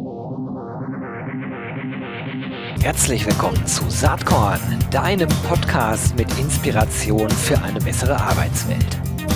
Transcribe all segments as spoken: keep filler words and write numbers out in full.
Herzlich willkommen zu Saatkorn, deinem Podcast mit Inspiration für eine bessere Arbeitswelt.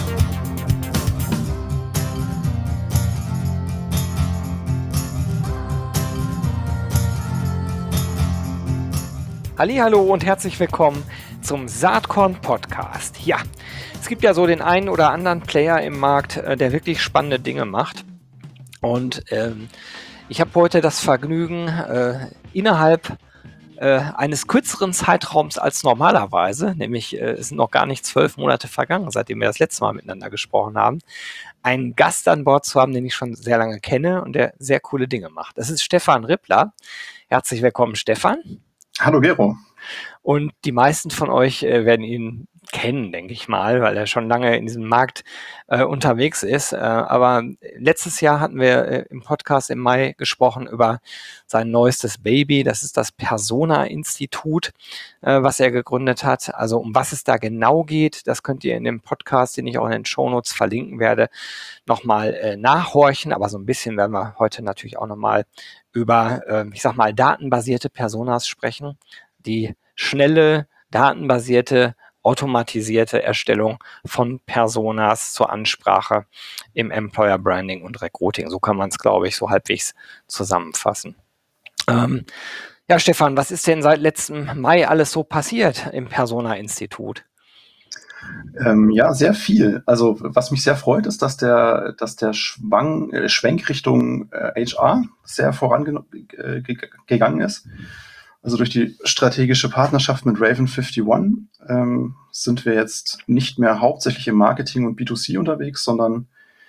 Hallihallo und herzlich willkommen zum Saatkorn Podcast. Ja, es gibt ja so den einen oder anderen Player im Markt, der wirklich spannende Dinge macht. Und ähm, ich habe heute das Vergnügen, äh, innerhalb äh, eines kürzeren Zeitraums als normalerweise, nämlich äh, es sind noch gar nicht zwölf Monate vergangen, seitdem wir das letzte Mal miteinander gesprochen haben, einen Gast an Bord zu haben, den ich schon sehr lange kenne und der sehr coole Dinge macht. Das ist Stefan Rippler. Herzlich willkommen, Stefan. Hallo Gero. Und die meisten von euch äh, werden ihn kennen, denke ich mal, weil er schon lange in diesem Markt äh, unterwegs ist. Äh, aber letztes Jahr hatten wir äh, im Podcast im Mai gesprochen über sein neuestes Baby. Das ist das Persona-Institut, äh, was er gegründet hat. Also um was es da genau geht, das könnt ihr in dem Podcast, den ich auch in den Shownotes verlinken werde, nochmal äh, nachhorchen. Aber so ein bisschen werden wir heute natürlich auch nochmal über, äh, ich sag mal, datenbasierte Personas sprechen. Die schnelle, datenbasierte, automatisierte Erstellung von Personas zur Ansprache im Employer Branding und Recruiting. So kann man es, glaube ich, so halbwegs zusammenfassen. Ähm, ja, Stefan, was ist denn seit letztem Mai alles so passiert im Persona-Institut? Ähm, ja, sehr viel. Also was mich sehr freut, ist, dass der, dass der Schwang, äh, Schwenk Richtung äh, H R sehr vorangegangen äh, ist. Also durch die strategische Partnerschaft mit Raven einundfünfzig ähm, sind wir jetzt nicht mehr hauptsächlich im Marketing und B zwei C unterwegs, sondern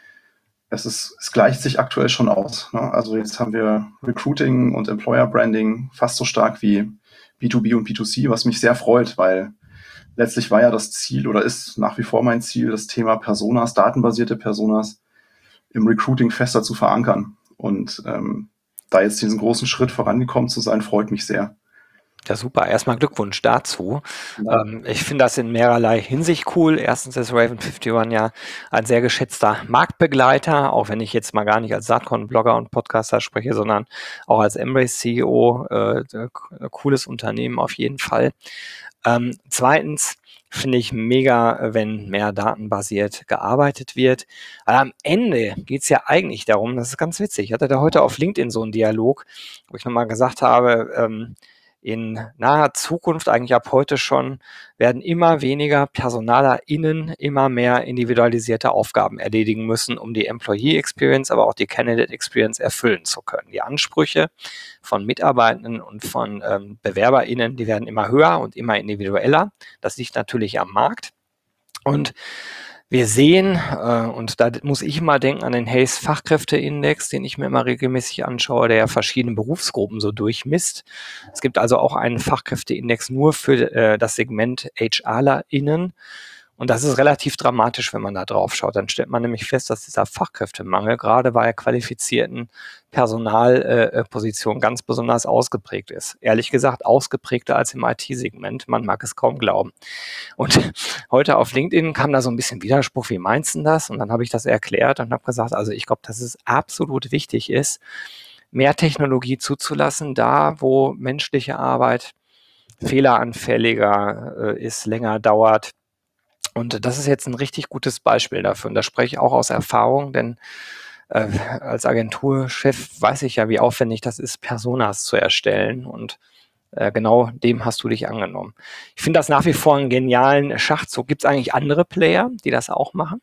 es, ist, es gleicht sich aktuell schon aus. Ne? Also jetzt haben wir Recruiting und Employer Branding fast so stark wie B zwei B und B zwei C, was mich sehr freut, weil letztlich war ja das Ziel oder ist nach wie vor mein Ziel, das Thema Personas, datenbasierte Personas im Recruiting fester zu verankern. Und ähm, da jetzt diesen großen Schritt vorangekommen zu sein, freut mich sehr. Ja, super. Erstmal Glückwunsch dazu. Ja. Ähm, ich finde das in mehrerlei Hinsicht cool. Erstens ist Raven einundfünfzig ja ein sehr geschätzter Marktbegleiter, auch wenn ich jetzt mal gar nicht als Saatkorn-Blogger und Podcaster spreche, sondern auch als Embrace-C E O. Äh, cooles Unternehmen auf jeden Fall. Ähm, zweitens finde ich mega, wenn mehr datenbasiert gearbeitet wird. Aber am Ende geht es ja eigentlich darum, das ist ganz witzig, ich hatte da heute auf LinkedIn so einen Dialog, wo ich nochmal gesagt habe, ähm, in naher Zukunft, eigentlich ab heute schon, werden immer weniger PersonalerInnen immer mehr individualisierte Aufgaben erledigen müssen, um die Employee Experience, aber auch die Candidate Experience erfüllen zu können. Die Ansprüche von Mitarbeitenden und von ähm, BewerberInnen, die werden immer höher und immer individueller. Das liegt natürlich am Markt. Und wir sehen, äh, und da muss ich immer denken an den Hays Fachkräfteindex, den ich mir immer regelmäßig anschaue, der ja verschiedene Berufsgruppen so durchmisst. Es gibt also auch einen Fachkräfteindex nur für äh, das Segment HRlerInnen. Und das ist relativ dramatisch, wenn man da drauf schaut. Dann stellt man nämlich fest, dass dieser Fachkräftemangel gerade bei qualifizierten Personalpositionen äh, ganz besonders ausgeprägt ist. Ehrlich gesagt, ausgeprägter als im I T-Segment. Man mag es kaum glauben. Und heute auf LinkedIn kam da so ein bisschen Widerspruch, wie meinst du das? Und dann habe ich das erklärt und habe gesagt, also ich glaube, dass es absolut wichtig ist, mehr Technologie zuzulassen, da wo menschliche Arbeit fehleranfälliger äh, ist, länger dauert. Und das ist jetzt ein richtig gutes Beispiel dafür. Und da spreche ich auch aus Erfahrung, denn äh, als Agenturchef weiß ich ja, wie aufwendig das ist, Personas zu erstellen. Und äh, genau dem hast du dich angenommen. Ich finde das nach wie vor einen genialen Schachzug. Gibt es eigentlich andere Player, die das auch machen?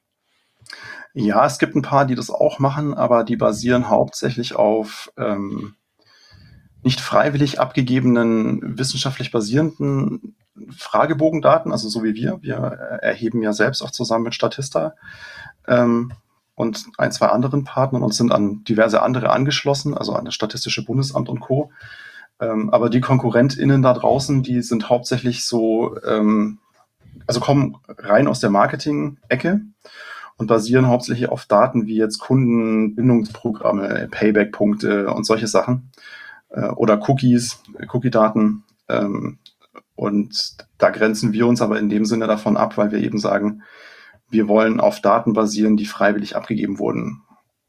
Ja, es gibt ein paar, die das auch machen, aber die basieren hauptsächlich auf ähm, nicht freiwillig abgegebenen, wissenschaftlich basierenden Fragebogendaten, also so wie wir. Wir erheben ja selbst auch zusammen mit Statista ähm, und ein, zwei anderen Partnern und sind an diverse andere angeschlossen, also an das Statistische Bundesamt und Co. Ähm, aber die KonkurrentInnen da draußen, die sind hauptsächlich so, ähm, also kommen rein aus der Marketing-Ecke und basieren hauptsächlich auf Daten wie jetzt Kundenbindungsprogramme, Payback-Punkte und solche Sachen. Äh, oder Cookies, Cookie-Daten. Ähm, und da grenzen wir uns aber in dem Sinne davon ab, weil wir eben sagen, wir wollen auf Daten basieren, die freiwillig abgegeben wurden.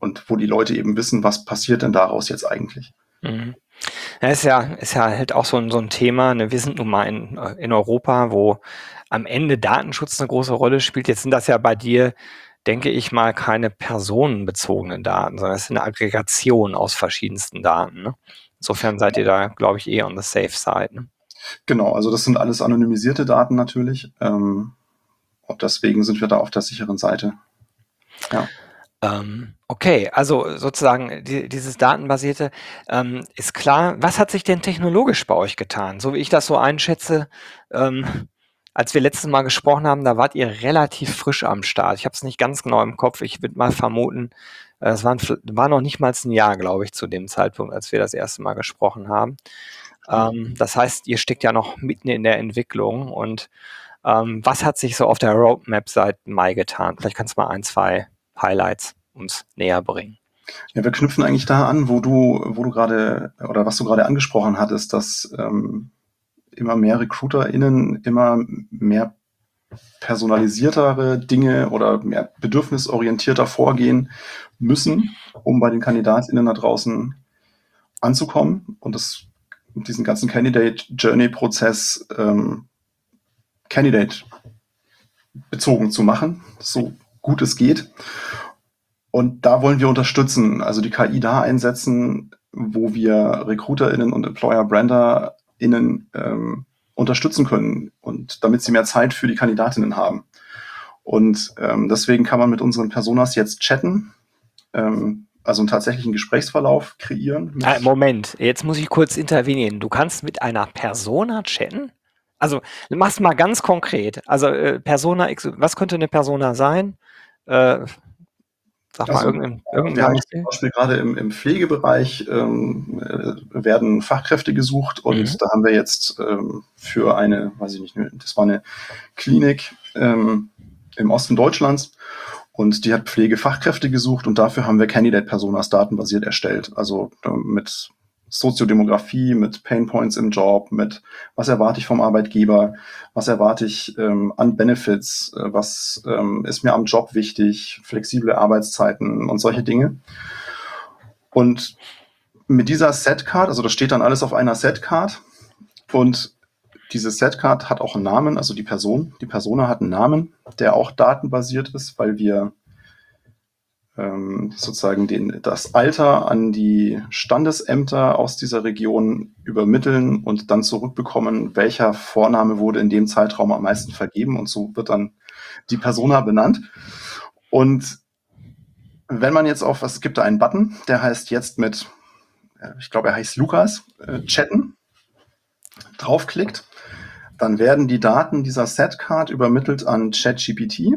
und wo die Leute eben wissen, was passiert denn daraus jetzt eigentlich. Mhm. Ja, ist ja, ist ja halt auch so ein, so ein Thema. Ne? Wir sind nun mal in, in Europa, wo am Ende Datenschutz eine große Rolle spielt. Jetzt sind das ja bei dir, denke ich mal, keine personenbezogenen Daten, sondern es ist eine Aggregation aus verschiedensten Daten. Ne? Insofern seid ihr da, glaube ich, eher on the safe side. Ne? Genau, also das sind alles anonymisierte Daten natürlich. Ähm, und deswegen sind wir da auf der sicheren Seite. Ja. Ähm, okay, also sozusagen die, dieses datenbasierte ähm, ist klar. Was hat sich denn technologisch bei euch getan? So wie ich das so einschätze, ähm, als wir letztes Mal gesprochen haben, da wart ihr relativ frisch am Start. Ich habe es nicht ganz genau im Kopf. Ich würde mal vermuten, äh, es waren, war noch nicht mal ein Jahr, glaube ich, zu dem Zeitpunkt, als wir das erste Mal gesprochen haben. Ähm, das heißt, ihr steckt ja noch mitten in der Entwicklung. Und ähm, was hat sich so auf der Roadmap seit Mai getan? Vielleicht kannst du mal ein, zwei Highlights uns näher bringen. Ja, wir knüpfen eigentlich da an, wo du, wo du gerade oder was du gerade angesprochen hattest, dass ähm, immer mehr RecruiterInnen immer mehr personalisiertere Dinge oder mehr bedürfnisorientierter vorgehen müssen, um bei den KandidatInnen da draußen anzukommen und das, diesen ganzen Candidate Journey Prozess ähm, Candidate bezogen zu machen, so gut es geht. Und da wollen wir unterstützen, also die K I da einsetzen, wo wir RecruiterInnen und Employer-BranderInnen ähm, unterstützen können und damit sie mehr Zeit für die Kandidatinnen haben. Und ähm, deswegen kann man mit unseren Personas jetzt chatten, ähm, also einen tatsächlichen Gesprächsverlauf kreieren. Ah, Moment, jetzt muss ich kurz intervenieren. Du kannst mit einer Persona chatten? Also mach's mal ganz konkret. Also äh, Persona X, was könnte eine Persona sein? Äh, sag mal Also irgendein, irgendein wir haben zum Beispiel. Beispiel gerade im, im Pflegebereich ähm, äh, werden Fachkräfte gesucht und Mhm. da haben wir jetzt ähm, für eine, weiß ich nicht, das war eine Klinik ähm, im Osten Deutschlands und die hat Pflegefachkräfte gesucht und dafür haben wir Candidate-Personas datenbasiert erstellt. Also äh, mit Soziodemografie, mit Painpoints im Job, mit was erwarte ich vom Arbeitgeber, was erwarte ich ähm, an Benefits, äh, was ähm, ist mir am Job wichtig, flexible Arbeitszeiten und solche Dinge. Und mit dieser Setcard, also das steht dann alles auf einer Setcard und diese Setcard hat auch einen Namen, also die Person, die Persona hat einen Namen, der auch datenbasiert ist, weil wir ähm, sozusagen den, das Alter an die Standesämter aus dieser Region übermitteln und dann zurückbekommen, welcher Vorname wurde in dem Zeitraum am meisten vergeben und so wird dann die Persona benannt. Und wenn man jetzt auf, es gibt da einen Button, der heißt jetzt mit, ich glaube, er heißt Lukas, äh, chatten, draufklickt, dann werden die Daten dieser Setcard übermittelt an ChatGPT,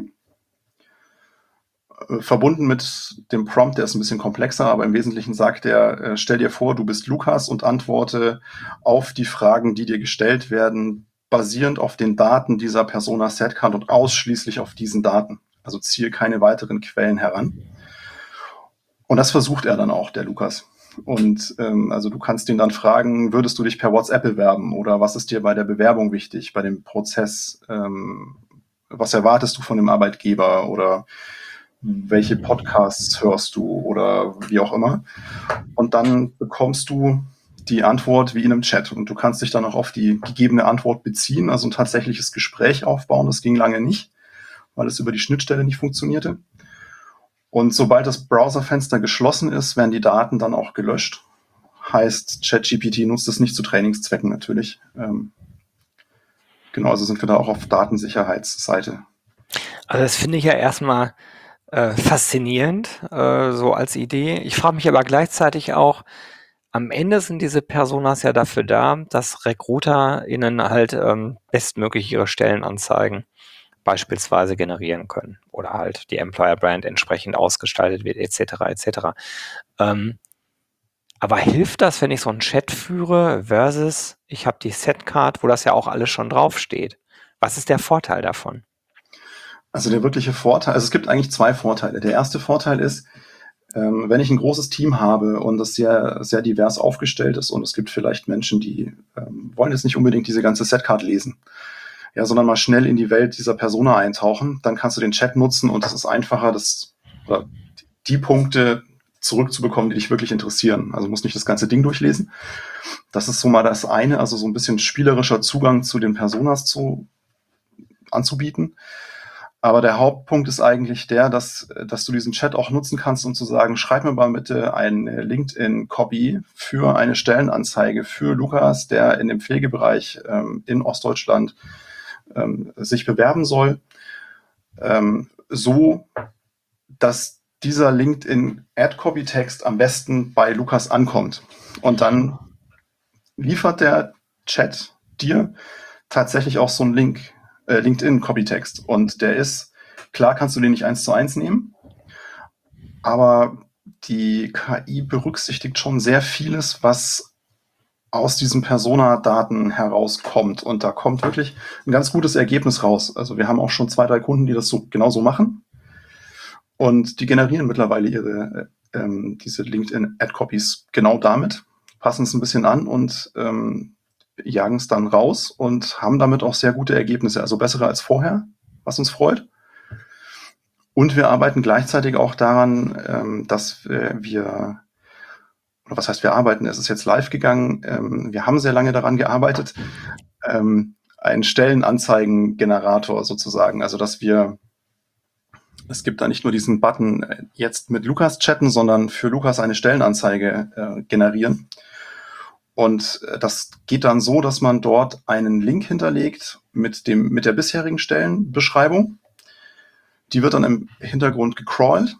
verbunden mit dem Prompt, der ist ein bisschen komplexer, aber im Wesentlichen sagt er, äh, stell dir vor, du bist Lukas und antworte auf die Fragen, die dir gestellt werden, basierend auf den Daten dieser Persona Setcard und ausschließlich auf diesen Daten. Also ziehe keine weiteren Quellen heran. Und das versucht er dann auch, der Lukas. Und ähm, also du kannst ihn dann fragen, würdest du dich per WhatsApp bewerben oder was ist dir bei der Bewerbung wichtig, bei dem Prozess, ähm, was erwartest du von dem Arbeitgeber oder welche Podcasts hörst du oder wie auch immer. Und dann bekommst du die Antwort wie in einem Chat und du kannst dich dann auch auf die gegebene Antwort beziehen, also ein tatsächliches Gespräch aufbauen. Das ging lange nicht, weil es über die Schnittstelle nicht funktionierte. Und sobald das Browserfenster geschlossen ist, werden die Daten dann auch gelöscht. Heißt, ChatGPT nutzt es nicht zu Trainingszwecken natürlich. Ähm, genau, also sind wir da auch auf Datensicherheitsseite. Also das finde ich ja erstmal äh, faszinierend, äh, so als Idee. Ich frage mich aber gleichzeitig auch, am Ende sind diese Personas ja dafür da, dass RecruiterInnen halt ähm, bestmöglich ihre Stellenanzeigen beispielsweise generieren können oder halt die Employer Brand entsprechend ausgestaltet wird, et cetera et cetera. Ähm, aber hilft das, wenn ich so einen Chat führe versus ich habe die Setcard, wo das ja auch alles schon draufsteht? Was ist der Vorteil davon? Also der wirkliche Vorteil, also es gibt eigentlich zwei Vorteile. Der erste Vorteil ist, ähm, wenn ich ein großes Team habe und das sehr, sehr divers aufgestellt ist und es gibt vielleicht Menschen, die ähm, wollen jetzt nicht unbedingt diese ganze Setcard lesen, ja, sondern mal schnell in die Welt dieser Persona eintauchen, dann kannst du den Chat nutzen und es ist einfacher, das, oder die Punkte zurückzubekommen, die dich wirklich interessieren. Also muss nicht das ganze Ding durchlesen. Das ist so mal das eine, also so ein bisschen spielerischer Zugang zu den Personas zu, anzubieten. Aber der Hauptpunkt ist eigentlich der, dass, dass du diesen Chat auch nutzen kannst, um zu sagen, schreib mir mal bitte eine LinkedIn-Copy für eine Stellenanzeige für Lukas, der in dem Pflegebereich ähm, in Ostdeutschland ähm, sich bewerben soll. Ähm, so, dass dieser LinkedIn-Ad-Copy-Text am besten bei Lukas ankommt. Und dann liefert der Chat dir tatsächlich auch so einen Link, äh, LinkedIn-Copytext. Und der ist, klar kannst du den nicht eins zu eins nehmen, aber die K I berücksichtigt schon sehr vieles, was aus diesen Persona-Daten herauskommt. Und da kommt wirklich ein ganz gutes Ergebnis raus. Also wir haben auch schon zwei, drei Kunden, die das so genauso machen. Und die generieren mittlerweile ihre ähm, diese LinkedIn-Ad-Copies genau damit, passen es ein bisschen an und ähm, jagen es dann raus und haben damit auch sehr gute Ergebnisse, also bessere als vorher, was uns freut. Und wir arbeiten gleichzeitig auch daran, ähm, dass wir, oder was heißt wir arbeiten, es ist jetzt live gegangen, ähm, wir haben sehr lange daran gearbeitet, ähm, einen Stellenanzeigengenerator sozusagen, also dass wir es gibt da nicht nur diesen Button, äh, jetzt mit Lukas chatten, sondern für Lukas eine Stellenanzeige äh, generieren. Und äh, das geht dann so, dass man dort einen Link hinterlegt mit dem, mit der bisherigen Stellenbeschreibung. Die wird dann im Hintergrund gecrawlt.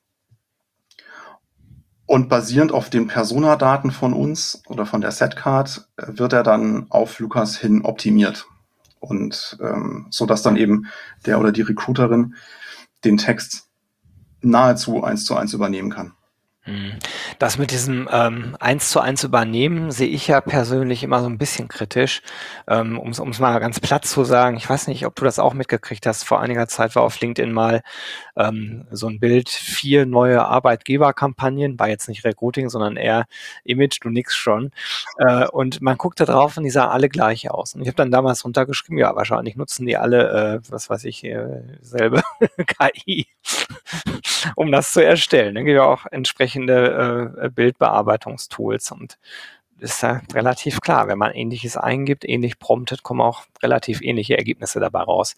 Und basierend auf den Personadaten von uns oder von der Setcard äh, wird er dann auf Lukas hin optimiert. Und ähm, so dass dann eben der oder die Recruiterin den Text nahezu eins zu eins übernehmen kann. Das mit diesem ähm, eins zu eins Übernehmen sehe ich ja persönlich immer so ein bisschen kritisch. Ähm, um es mal ganz platt zu sagen, ich weiß nicht, ob du das auch mitgekriegt hast, vor einiger Zeit war auf LinkedIn mal ähm, so ein Bild, vier neue Arbeitgeberkampagnen, war jetzt nicht Recruiting, sondern eher Image, du nix schon. Äh, und man guckte drauf und die sahen alle gleich aus. Und ich habe dann damals runtergeschrieben, ja, wahrscheinlich nutzen die alle, äh, was weiß ich, äh, selbe K I, um das zu erstellen. Dann gibt es ja auch entsprechende äh, Bildbearbeitungstools und ist ja relativ klar, wenn man Ähnliches eingibt, ähnlich promptet, kommen auch relativ ähnliche Ergebnisse dabei raus.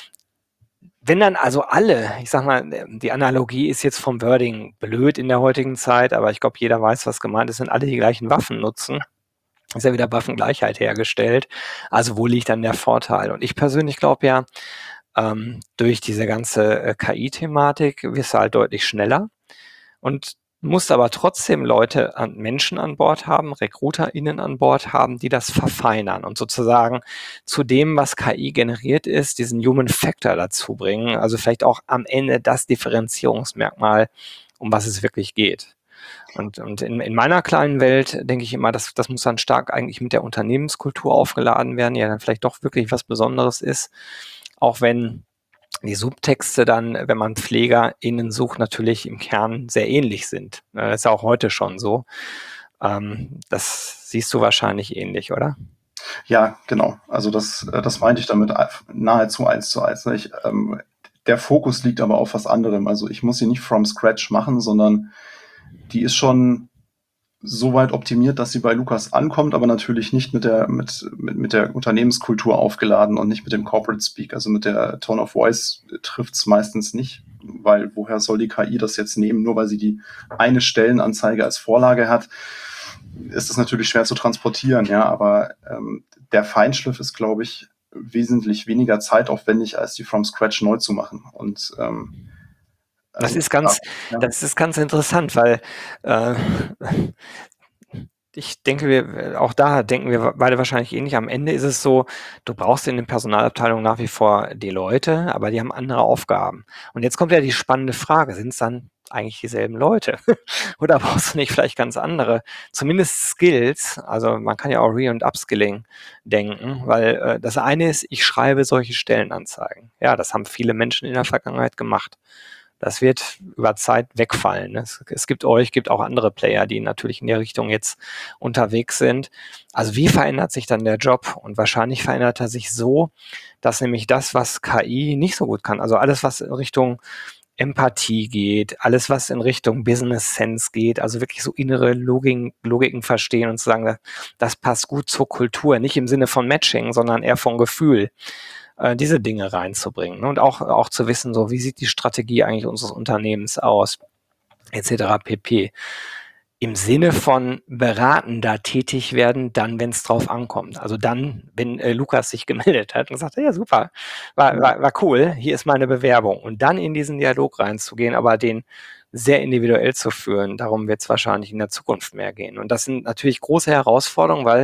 Wenn dann also alle, ich sag mal, die Analogie ist jetzt vom Wording blöd in der heutigen Zeit, aber ich glaube, jeder weiß, was gemeint ist, wenn alle die gleichen Waffen nutzen, ist ja wieder Waffengleichheit hergestellt. Also wo liegt dann der Vorteil? Und ich persönlich glaube ja, ähm, durch diese ganze äh, K I-Thematik wirst du halt deutlich schneller und musst aber trotzdem Leute, an Menschen an Bord haben, RecruiterInnen an Bord haben, die das verfeinern und sozusagen zu dem, was K I generiert ist, diesen Human Factor dazu bringen. Also vielleicht auch am Ende das Differenzierungsmerkmal, um was es wirklich geht. Und, und in, in meiner kleinen Welt denke ich immer, das, das muss dann stark eigentlich mit der Unternehmenskultur aufgeladen werden, die ja dann vielleicht doch wirklich was Besonderes ist. Auch wenn die Subtexte dann, wenn man PflegerInnen sucht, natürlich im Kern sehr ähnlich sind. Das ist ja auch heute schon so. Ähm, das siehst du wahrscheinlich ähnlich, oder? Ja, genau. Also das, das meinte ich damit nahezu eins zu eins. Ich, ähm, der Fokus liegt aber auf was anderem. Also ich muss sie nicht from scratch machen, sondern die ist schon so weit optimiert, dass sie bei Lukas ankommt, aber natürlich nicht mit der, mit, mit, mit der Unternehmenskultur aufgeladen und nicht mit dem Corporate Speak. Also mit der Tone of Voice trifft es meistens nicht, weil woher soll die K I das jetzt nehmen, nur weil sie die eine Stellenanzeige als Vorlage hat, ist es natürlich schwer zu transportieren, ja, aber ähm, der Feinschliff ist, glaube ich, wesentlich weniger zeitaufwendig, als die from scratch neu zu machen. Und ähm, Das also, ist ganz, ja. das ist ganz interessant, weil äh, ich denke, wir, auch da denken wir beide wahrscheinlich ähnlich. Am Ende ist es so, du brauchst in den Personalabteilungen nach wie vor die Leute, aber die haben andere Aufgaben. Und jetzt kommt ja die spannende Frage, sind es dann eigentlich dieselben Leute? Oder brauchst du nicht vielleicht ganz andere, zumindest Skills? Also man kann ja auch Re- und Upskilling denken, weil äh, das eine ist, ich schreibe solche Stellenanzeigen. Ja, das haben viele Menschen in der Vergangenheit gemacht. Das wird über Zeit wegfallen. Es, es gibt euch, gibt auch andere Player, die natürlich in der Richtung jetzt unterwegs sind. Also wie verändert sich dann der Job? Und wahrscheinlich verändert er sich so, dass nämlich das, was K I nicht so gut kann, also alles, was in Richtung Empathie geht, alles, was in Richtung Business Sense geht, also wirklich so innere Logiken, Logiken verstehen und zu sagen, das passt gut zur Kultur, nicht im Sinne von Matching, sondern eher von Gefühl, äh, diese Dinge reinzubringen. Und auch, auch zu wissen, so, wie sieht die Strategie eigentlich unseres Unternehmens aus, et cetera pp. Im Sinne von beratender tätig werden, dann, wenn es drauf ankommt. Also dann, wenn äh, Lukas sich gemeldet hat und gesagt hat, ja super, war, war, war cool, hier ist meine Bewerbung. Und dann in diesen Dialog reinzugehen, aber den sehr individuell zu führen, darum wird es wahrscheinlich in der Zukunft mehr gehen. Und das sind natürlich große Herausforderungen, weil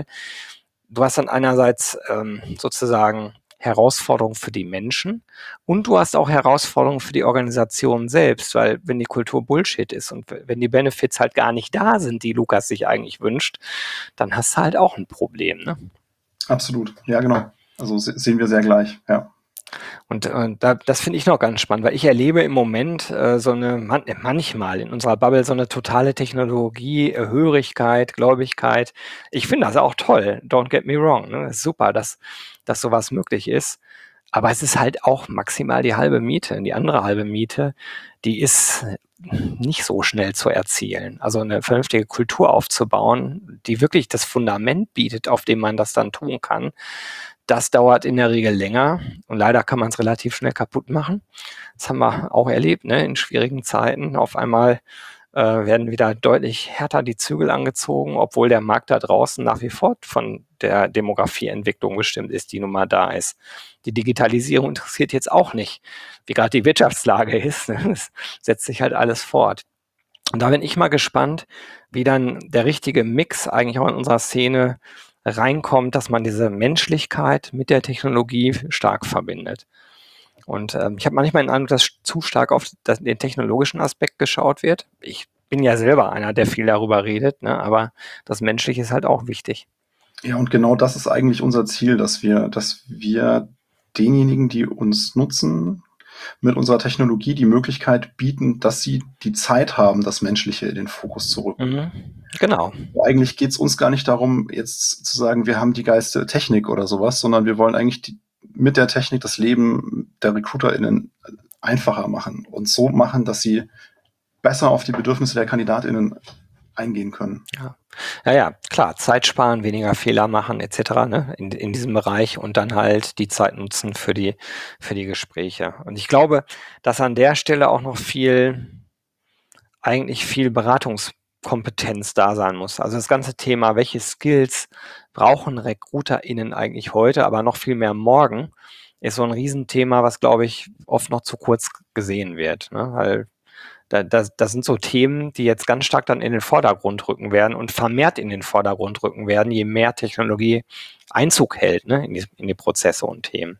du hast dann einerseits ähm, sozusagen Herausforderungen für die Menschen und du hast auch Herausforderungen für die Organisation selbst, weil wenn die Kultur Bullshit ist und wenn die Benefits halt gar nicht da sind, die Lukas sich eigentlich wünscht, dann hast du halt auch ein Problem, ne? Absolut, ja genau. Also se- sehen wir sehr gleich, ja. Und äh, da, das finde ich noch ganz spannend, weil ich erlebe im Moment äh, so eine, man, manchmal in unserer Bubble so eine totale Technologie, äh, Hörigkeit, Gläubigkeit. Ich finde das auch toll, don't get me wrong. Ne? Ist super, dass, dass sowas möglich ist. Aber es ist halt auch maximal die halbe Miete. Die andere halbe Miete, die ist nicht so schnell zu erzielen. Also eine vernünftige Kultur aufzubauen, die wirklich das Fundament bietet, auf dem man das dann tun kann. Das dauert in der Regel länger und leider kann man es relativ schnell kaputt machen. Das haben wir auch erlebt, ne? In schwierigen Zeiten. Auf einmal äh, werden wieder deutlich härter die Zügel angezogen, obwohl der Markt da draußen nach wie vor von der Demografieentwicklung bestimmt ist, die nun mal da ist. Die Digitalisierung interessiert jetzt auch nicht, wie gerade die Wirtschaftslage ist. Ne? Das setzt sich halt alles fort. Und da bin ich mal gespannt, wie dann der richtige Mix eigentlich auch in unserer Szene reinkommt, dass man diese Menschlichkeit mit der Technologie stark verbindet. Und ähm, ich habe manchmal den Eindruck, dass zu stark auf das, den technologischen Aspekt geschaut wird. Ich bin ja selber einer, der viel darüber redet, ne? Aber das Menschliche ist halt auch wichtig. Ja, und genau das ist eigentlich unser Ziel, dass wir, dass wir denjenigen, die uns nutzen, mit unserer Technologie die Möglichkeit bieten, dass sie die Zeit haben, das Menschliche in den Fokus zu rücken. Mhm. Genau. Eigentlich geht es uns gar nicht darum, jetzt zu sagen, wir haben die geilste Technik oder sowas, sondern wir wollen eigentlich die, mit der Technik das Leben der RecruiterInnen einfacher machen und so machen, dass sie besser auf die Bedürfnisse der KandidatInnen eingehen können. Ja, ja, ja, klar, Zeit sparen, weniger Fehler machen et cetera, ne, in, in diesem Bereich und dann halt die Zeit nutzen für die, für die Gespräche. Und ich glaube, dass an der Stelle auch noch viel, eigentlich viel Beratungskompetenz da sein muss. Also das ganze Thema, welche Skills brauchen RecruiterInnen eigentlich heute, aber noch viel mehr morgen, ist so ein Riesenthema, was, glaube ich, oft noch zu kurz gesehen wird, ne, weil da, das, das sind so Themen, die jetzt ganz stark dann in den Vordergrund rücken werden und vermehrt in den Vordergrund rücken werden, je mehr Technologie Einzug hält, ne, in, die, in die Prozesse und Themen.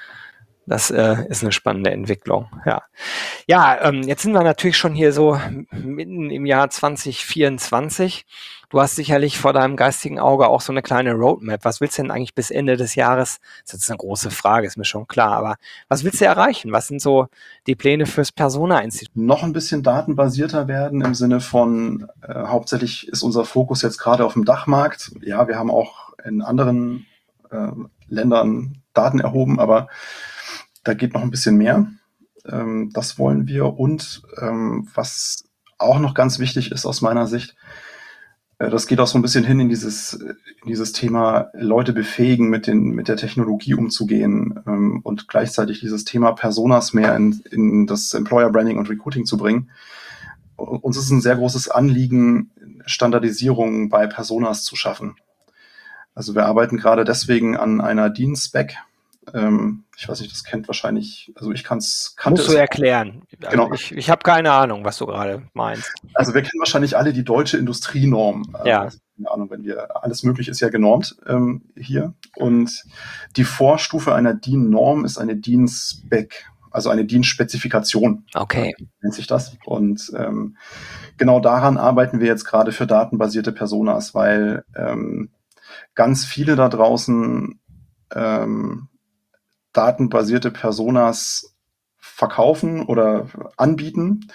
Das äh, ist eine spannende Entwicklung, ja. Ja, ähm, jetzt sind wir natürlich schon hier so mitten im Jahr zwanzig vierundzwanzig. Du hast sicherlich vor deinem geistigen Auge auch so eine kleine Roadmap. Was willst du denn eigentlich bis Ende des Jahres? Das ist jetzt eine große Frage, ist mir schon klar, aber was willst du erreichen? Was sind so die Pläne fürs Persona-Institut? Noch ein bisschen datenbasierter werden im Sinne von, äh, hauptsächlich ist unser Fokus jetzt gerade auf dem Dachmarkt. Ja, wir haben auch in anderen äh, Ländern Daten erhoben, aber da geht noch ein bisschen mehr. Ähm, das wollen wir. Und ähm, was auch noch ganz wichtig ist aus meiner Sicht, äh, das geht auch so ein bisschen hin in dieses, in dieses Thema Leute befähigen, mit, den, mit der Technologie umzugehen ähm, und gleichzeitig dieses Thema Personas mehr in, in das Employer Branding und Recruiting zu bringen. Uns ist ein sehr großes Anliegen, Standardisierung bei Personas zu schaffen. Also wir arbeiten gerade deswegen an einer D I N-Spec. Ähm, ich weiß nicht, das kennt wahrscheinlich, also ich kann es... Musst du erklären. Also Genau. ich ich habe keine Ahnung, was du gerade meinst. Also wir kennen wahrscheinlich alle die deutsche Industrienorm. Also, Ja. keine Ahnung, wenn wir, alles möglich ist ja genormt ähm, hier. Und die Vorstufe einer D I N-Norm ist eine D I N-Spec, also eine D I N-Spezifikation. Okay. Nennt sich das. Und ähm, genau daran arbeiten wir jetzt gerade für datenbasierte Personas, weil ähm, ganz viele da draußen ähm, datenbasierte Personas verkaufen oder anbieten.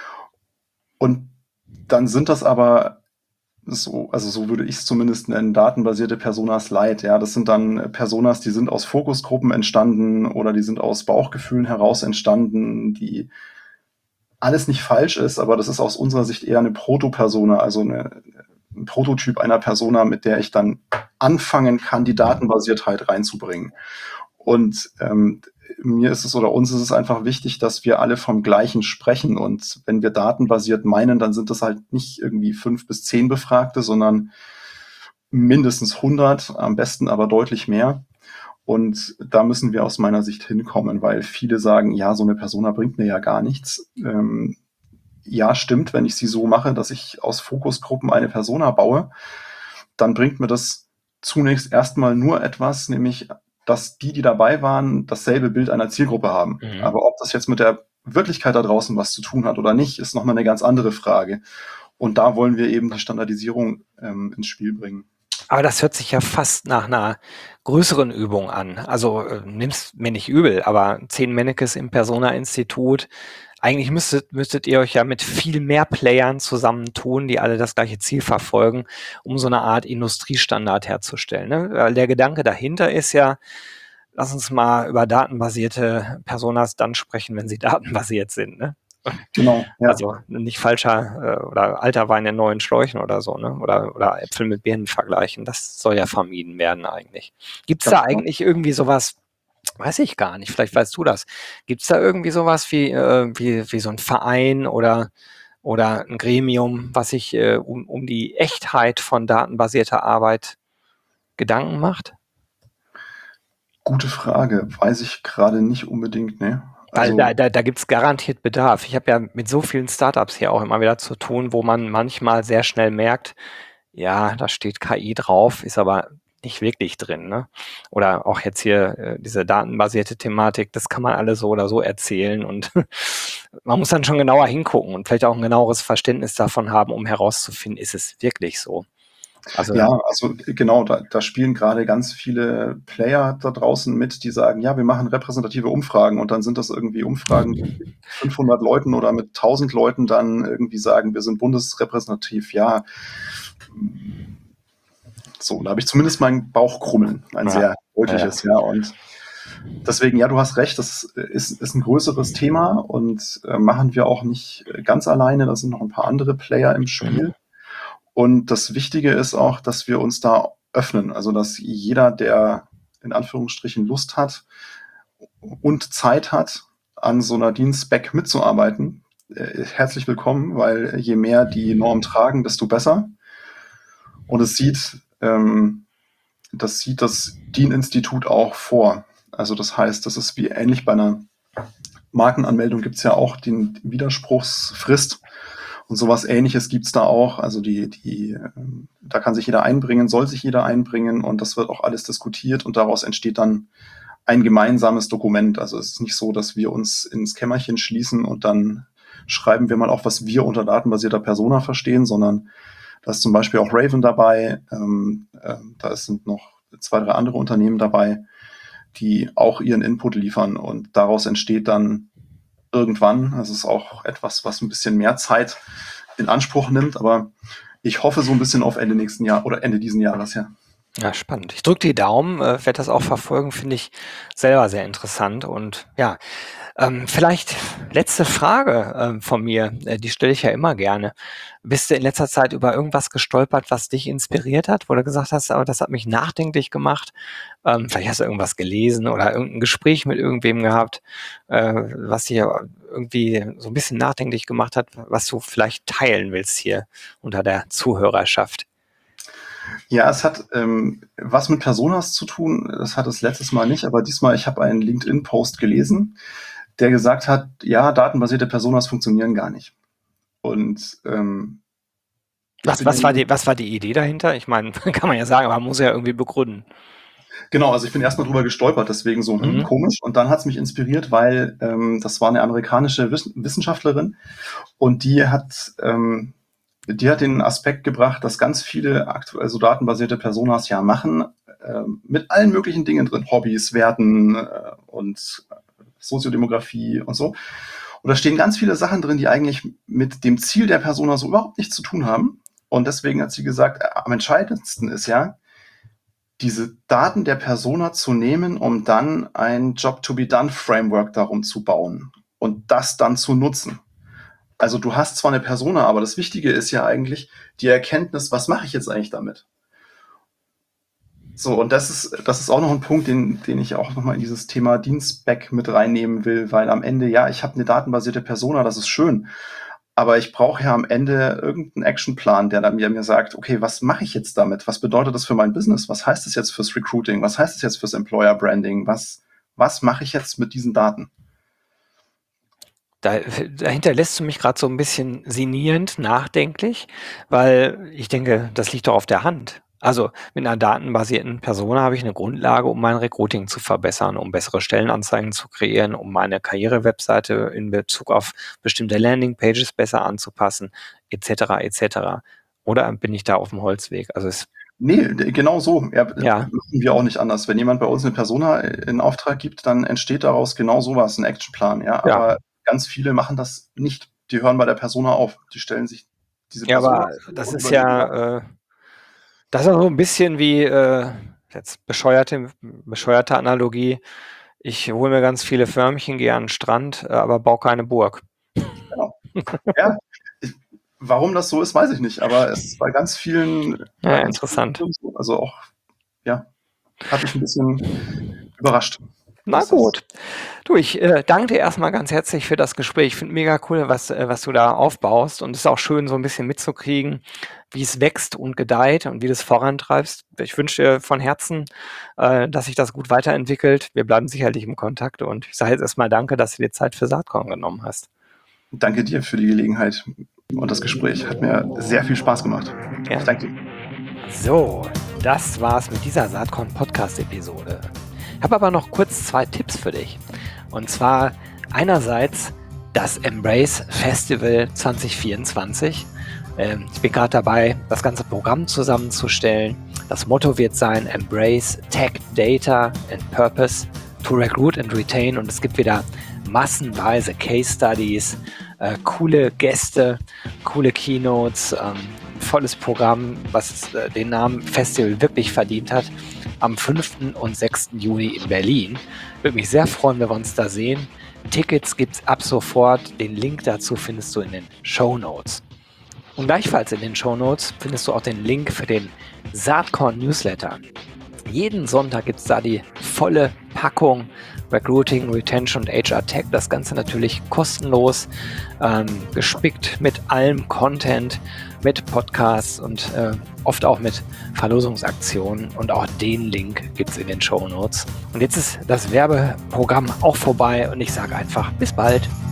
Und dann sind das aber so, also so würde ich es zumindest nennen, datenbasierte Personas light. Ja, das sind dann Personas, die sind aus Fokusgruppen entstanden oder die sind aus Bauchgefühlen heraus entstanden, die alles nicht falsch ist, aber das ist aus unserer Sicht eher eine Proto-Persona, also eine, ein Prototyp einer Persona, mit der ich dann anfangen kann, die Datenbasiertheit reinzubringen. Und ähm, mir ist es oder uns ist es einfach wichtig, dass wir alle vom Gleichen sprechen. Und wenn wir datenbasiert meinen, dann sind das halt nicht irgendwie fünf bis zehn Befragte, sondern mindestens hundert, am besten aber deutlich mehr. Und da müssen wir aus meiner Sicht hinkommen, weil viele sagen, ja, so eine Persona bringt mir ja gar nichts. Ähm, ja, stimmt, wenn ich sie so mache, dass ich aus Fokusgruppen eine Persona baue, dann bringt mir das zunächst erstmal nur etwas, nämlich, dass die, die dabei waren, dasselbe Bild einer Zielgruppe haben. Mhm. Aber ob das jetzt mit der Wirklichkeit da draußen was zu tun hat oder nicht, ist nochmal eine ganz andere Frage. Und da wollen wir eben die Standardisierung ähm, ins Spiel bringen. Aber das hört sich ja fast nach einer größeren Übung an. Also äh, nimm's mir nicht übel, aber zehn Mannequins im Persona-Institut. Eigentlich müsstet, müsstet ihr euch ja mit viel mehr Playern zusammentun, die alle das gleiche Ziel verfolgen, um so eine Art Industriestandard herzustellen. Ne? Weil der Gedanke dahinter ist ja, lass uns mal über datenbasierte Personas dann sprechen, wenn sie datenbasiert sind. Ne? Genau, ja. Also nicht falscher äh, oder alter Wein in neuen Schläuchen oder so, ne? Oder, oder Äpfel mit Birnen vergleichen. Das soll ja vermieden werden eigentlich. Gibt es da Genau. eigentlich irgendwie sowas, weiß ich gar nicht, vielleicht weißt du das. Gibt es da irgendwie sowas wie, äh, wie, wie so ein Verein oder, oder ein Gremium, was sich äh, um, um die Echtheit von datenbasierter Arbeit Gedanken macht? Gute Frage. Weiß ich gerade nicht unbedingt, ne? Weil Also, da, da, da gibt es garantiert Bedarf. Ich habe ja mit so vielen Startups hier auch immer wieder zu tun, wo man manchmal sehr schnell merkt, ja, da steht K I drauf, ist aber nicht wirklich drin. Ne? Oder auch jetzt hier äh, diese datenbasierte Thematik, das kann man alles so oder so erzählen und man muss dann schon genauer hingucken und vielleicht auch ein genaueres Verständnis davon haben, um herauszufinden, ist es wirklich so. Also, ja, also genau, da, da spielen gerade ganz viele Player da draußen mit, die sagen, ja, wir machen repräsentative Umfragen und dann sind das irgendwie Umfragen, die mit fünfhundert Leuten oder mit tausend Leuten dann irgendwie sagen, wir sind bundesrepräsentativ. Ja, so, da habe ich zumindest mein Bauchkrummeln, ein ja, sehr deutliches, ja. Und deswegen, ja, du hast recht, das ist, ist ein größeres Thema und äh, machen wir auch nicht ganz alleine. Da sind noch ein paar andere Player im Spiel. Mhm. Und das Wichtige ist auch, dass wir uns da öffnen. Also, dass jeder, der in Anführungsstrichen Lust hat und Zeit hat, an so einer Dienstspec mitzuarbeiten, äh, herzlich willkommen, weil je mehr die Norm tragen, desto besser. Und es sieht, ähm, das sieht das DIN-Institut auch vor. Also das heißt, das ist wie ähnlich bei einer Markenanmeldung gibt es ja auch den Widerspruchsfrist und sowas Ähnliches gibt es da auch. Also die, die, ähm, da kann sich jeder einbringen, soll sich jeder einbringen und das wird auch alles diskutiert und daraus entsteht dann ein gemeinsames Dokument. Also es ist nicht so, dass wir uns ins Kämmerchen schließen und dann schreiben wir mal auf, was wir unter datenbasierter Persona verstehen, sondern da ist zum Beispiel auch Raven dabei, ähm, äh, da sind noch zwei, drei andere Unternehmen dabei, die auch ihren Input liefern und daraus entsteht dann irgendwann, das ist auch etwas, was ein bisschen mehr Zeit in Anspruch nimmt, aber ich hoffe so ein bisschen auf Ende nächsten Jahr oder Ende diesen Jahres, ja. Ja, spannend. Ich drücke die Daumen, äh, werde das auch verfolgen, finde ich selber sehr interessant. Und ja, ähm, vielleicht letzte Frage ähm, von mir, äh, die stelle ich ja immer gerne. Bist du in letzter Zeit über irgendwas gestolpert, was dich inspiriert hat, wo du gesagt hast, aber das hat mich nachdenklich gemacht? Ähm, vielleicht hast du irgendwas gelesen oder irgendein Gespräch mit irgendwem gehabt, äh, was dich irgendwie so ein bisschen nachdenklich gemacht hat, was du vielleicht teilen willst hier unter der Zuhörerschaft. Ja, es hat ähm, was mit Personas zu tun. Das hat es letztes Mal nicht, aber diesmal, ich habe einen LinkedIn-Post gelesen, der gesagt hat, ja, datenbasierte Personas funktionieren gar nicht. Und ähm, ich Was, bin ja was, war jemand, die, was war die Idee dahinter? Ich meine, kann man ja sagen, aber man muss ja irgendwie begründen. genau, also ich bin erstmal drüber gestolpert, deswegen so, hm, Mhm. komisch. Und dann hat es mich inspiriert, weil ähm, das war eine amerikanische Wiss Wissenschaftlerin und die hat, ähm, die hat den Aspekt gebracht, dass ganz viele aktuell so datenbasierte Personas ja machen, äh, mit allen möglichen Dingen drin, Hobbys, Werten äh, und Soziodemografie und so. Und da stehen ganz viele Sachen drin, die eigentlich mit dem Ziel der Persona so überhaupt nichts zu tun haben. Und deswegen hat sie gesagt, am entscheidendsten ist ja, diese Daten der Persona zu nehmen, um dann ein Job-to-be-done-Framework darum zu bauen und das dann zu nutzen. Also du hast zwar eine Persona, aber das Wichtige ist ja eigentlich die Erkenntnis, was mache ich jetzt eigentlich damit? So, und das ist, das ist auch noch ein Punkt, den, den ich auch nochmal in dieses Thema Dienstback mit reinnehmen will, weil am Ende, ja, ich habe eine datenbasierte Persona, das ist schön, aber ich brauche ja am Ende irgendeinen Actionplan, der dann mir, mir sagt, okay, was mache ich jetzt damit? Was bedeutet das für mein Business? Was heißt das jetzt fürs Recruiting? Was heißt das jetzt fürs Employer Branding? Was, was mache ich jetzt mit diesen Daten? Da, dahinter lässt du mich gerade so ein bisschen sinnierend, nachdenklich, weil ich denke, das liegt doch auf der Hand. Also mit einer datenbasierten Persona habe ich eine Grundlage, um mein Recruiting zu verbessern, um bessere Stellenanzeigen zu kreieren, um meine Karrierewebseite in Bezug auf bestimmte Landingpages besser anzupassen, et cetera et cetera. Oder bin ich da auf dem Holzweg? Also es Nee, d- genau so. Ja, Ja. machen wir auch nicht anders. Wenn jemand bei uns eine Persona in Auftrag gibt, dann entsteht daraus genau sowas, ein Actionplan. Ja, Ja. aber ganz viele machen das nicht. Die hören bei der Persona auf. Die stellen sich diese Ja, Persona aber vor das und ist überlegen dann, ja, äh, das ist auch so ein bisschen wie, äh, jetzt bescheuerte, bescheuerte Analogie. Ich hole mir ganz viele Förmchen, gehe an den Strand, äh, aber baue keine Burg. genau. Ja, ich, warum das so ist, weiß ich nicht. Aber es ist bei ganz vielen, bei Ja, ganz vielen interessant. Firmen so. Also auch, ja, hat mich ein bisschen überrascht. Na dass das- gut. Du, ich äh, danke dir erstmal ganz herzlich für das Gespräch. Ich finde mega cool, was, äh, was du da aufbaust. Und es ist auch schön, so ein bisschen mitzukriegen, wie es wächst und gedeiht und wie du es vorantreibst. Ich wünsche dir von Herzen, äh, dass sich das gut weiterentwickelt. Wir bleiben sicherlich im Kontakt. Und ich sage jetzt erstmal danke, dass du dir Zeit für Saatkorn genommen hast. Danke dir für die Gelegenheit und das Gespräch. Hat mir sehr viel Spaß gemacht. Ja. Ich danke dir. So, das war's mit dieser Saatkorn-Podcast-Episode. Ich habe aber noch kurz zwei Tipps für dich. Und zwar einerseits das Embrace Festival zwanzig vierundzwanzig. Ähm, ich bin gerade dabei, das ganze Programm zusammenzustellen. Das Motto wird sein: Embrace Tech, Data and Purpose to Recruit and Retain. Und es gibt wieder massenweise Case Studies, äh, coole Gäste, coole Keynotes, ähm, volles Programm, was äh, den Namen Festival wirklich verdient hat. Am fünften und sechsten Juni in Berlin. Würde mich sehr freuen, wenn wir uns da sehen. Tickets gibt's ab sofort. Den Link dazu findest du in den Shownotes. Und gleichfalls in den Shownotes findest du auch den Link für den Saatkorn Newsletter. Jeden Sonntag gibt's da die volle Packung Recruiting, Retention und H R Tech. Das Ganze natürlich kostenlos, ähm, gespickt mit allem Content, mit Podcasts und äh, oft auch mit Verlosungsaktionen. Und auch den Link gibt's in den Shownotes. Und jetzt ist das Werbeprogramm auch vorbei und ich sage einfach bis bald.